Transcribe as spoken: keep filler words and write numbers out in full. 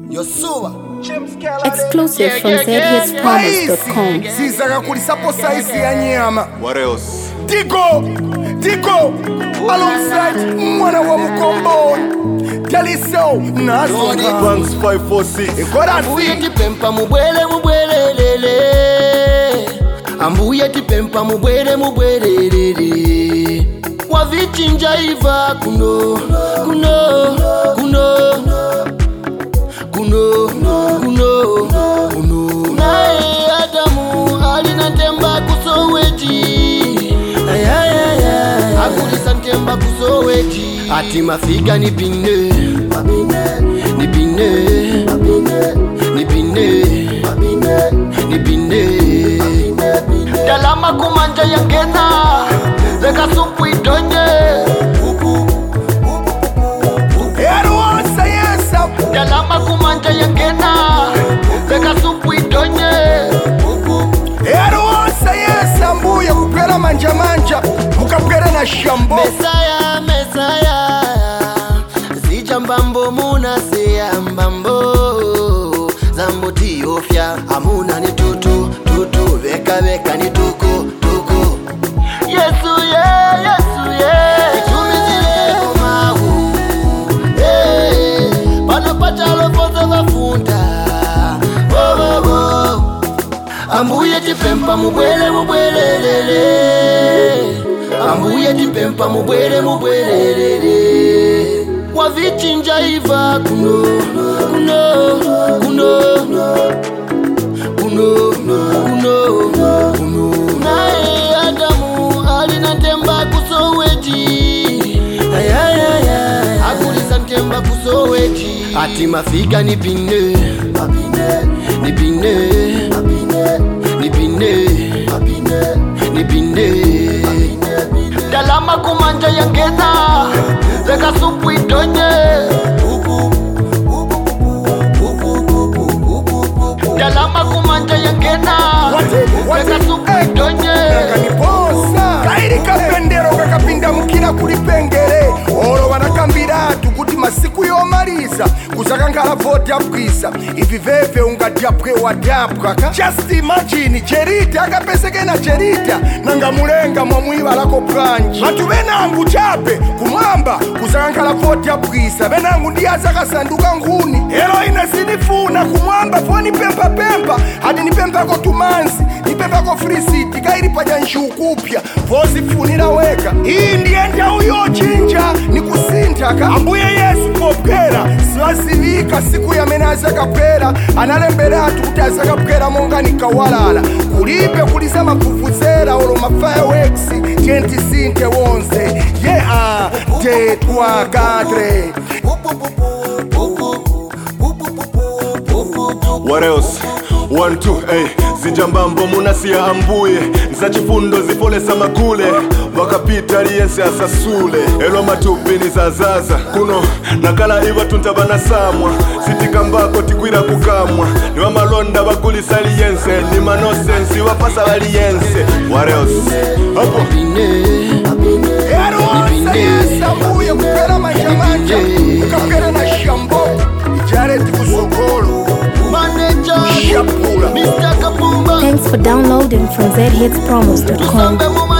Exclusive from z hits promise dot com. Sizaka kulisapo saizi ya nyama. What else? Digo, Digo, alongside mwana wa Mukomboni. Taliso, Nasonga Banks five four six. Ambuye tipempa mubwele mubwele lele. Ambuye tipempa mubwele mubwele lele. Wavichinja iva kuno, kuno, kuno, kuno, kuno, kuno. Nae Adamu alina temba kusoweji. Ayayaya akulisa temba kusoweji. Ati mafiga ni bine, ni bine, ni bine, ni bine. Dalama kumanja yangena, zeka supu idonye. Eruansa yesa. Dalama kumanja yangena, zeka supu idonye. Eruansa yesa mbuya kupera manja manja, mukapera na shambo. Mesaya, Mesaya, zijambambo muna seyambambo. Zambo tiofya, amuna ni tutu, tutu, veka veka ni tuku, tuku. Yesu ye, Yesu ye, itumizile kumahu. Hey, panapata lofoza vafunda. Oh, oh, oh. Ambuye tipempa mubwele mubwele lele. Ambuye tipempa mubwele mubwele lele. Wavichinja iva kuno, kuno, kuno, kuno, kuno, kuno. Nae Adamu alina temba kusoweji. Ayayaya akulisa temba kusoweji. Ati mafiga ni bine, ni bine, ni bine, ni bine. Dalama kumanja yangena, zeka supu idonye. Dalama kumanja yangena, zeka supu idonye. Nakaniposa kairi kapendero kakapinda mukina kulipengere. Olo wanakambira tukuti masiku yomaliza kusaka ngala vote apkwisa. Ivi veve ungadapwe wadapwa. Just imagine Cherita akapeseke na Cherita nanga mulenga mwamwiba lako planji. Atu benangu chape kumwamba kusaka ngala vote apkwisa. Benangu ndiyaza kasanduka nguni. Elo inasinifuna kumwamba foni pempa pempa. Hadi ni pempa ko tumansi, ni pempa ko free city. Kairi paja nshukupya, vozi funira weka. Hii ndiye ndia uyo chinja, ni kusintaka. Ambuye Yesu popera, silasivika siku ya menaza kapera. Analembera tukutaza kapera monga nikawalala. Kulipe kulisama kufuzera, olo mafireworks, tenti sinte wonse. Yeah, te trois quatre. What else? One, two, hey. Zijambambo munasiya ambuye. Nzachifundo zipolesa makule. Wakapita liyense asasule. Elo matupi ni zazaza. Kuno nakala iwa tuntabana samwa. Sitikambako tikwira kukamwa. Niwa malonda bakulisa liyense. Ni manosensi wapasa liyense. What else? Hapo Eruansa yesa mbuya kupera manja manja, mukapera na shambo. Jareti kusokolo Manager, Shapula. Mister Kapumba. Thanks for downloading from z hits promise dot com. Tusambe muma